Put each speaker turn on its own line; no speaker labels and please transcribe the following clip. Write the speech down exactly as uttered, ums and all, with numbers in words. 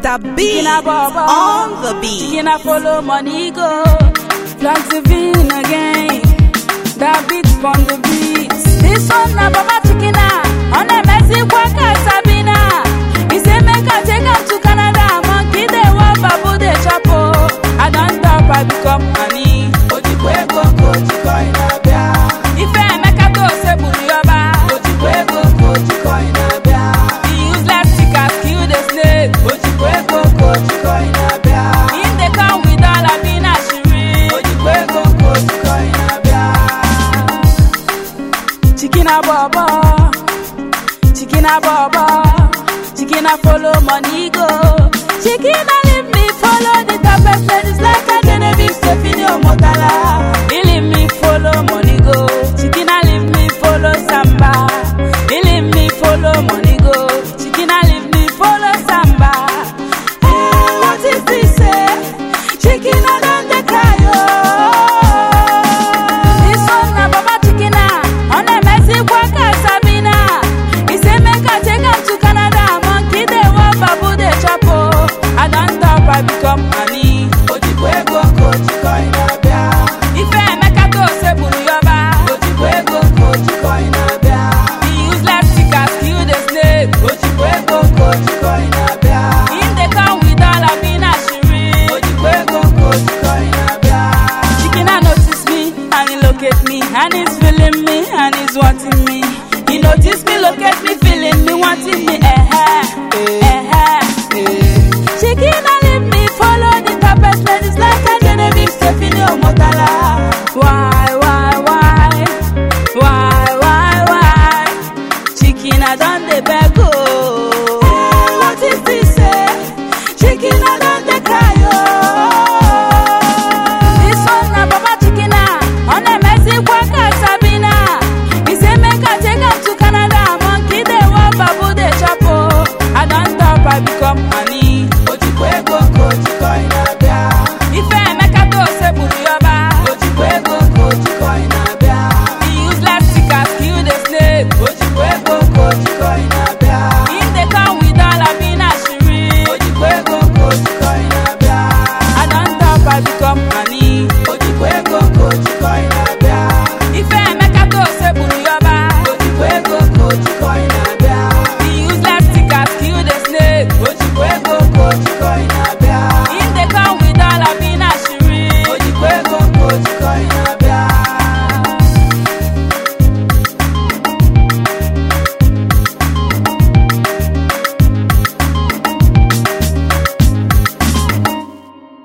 The beat on the beat.
Can I follow money go? Flags the vin again. That beat on the beat. This one na Baba Chikina. On a messy waka Sabina. He say make I take him to Canada. Monkey they want babu they chapo. I don't stop, I become money.
Ojikwego kojiko inabia.
If I make a go say Burioba.
Ojikwego kojiko inabia.
The useless stickers kill the snake.
Ojikwego kojiko inabia.
In the come with all I been a shiri.
Ojikwego kojiko inabia.
Chicken a baba, chicken a baba, chicken a follow money go. Chicken a leave me follow the toughest ladies like a Genevieve Stephanie Omotala.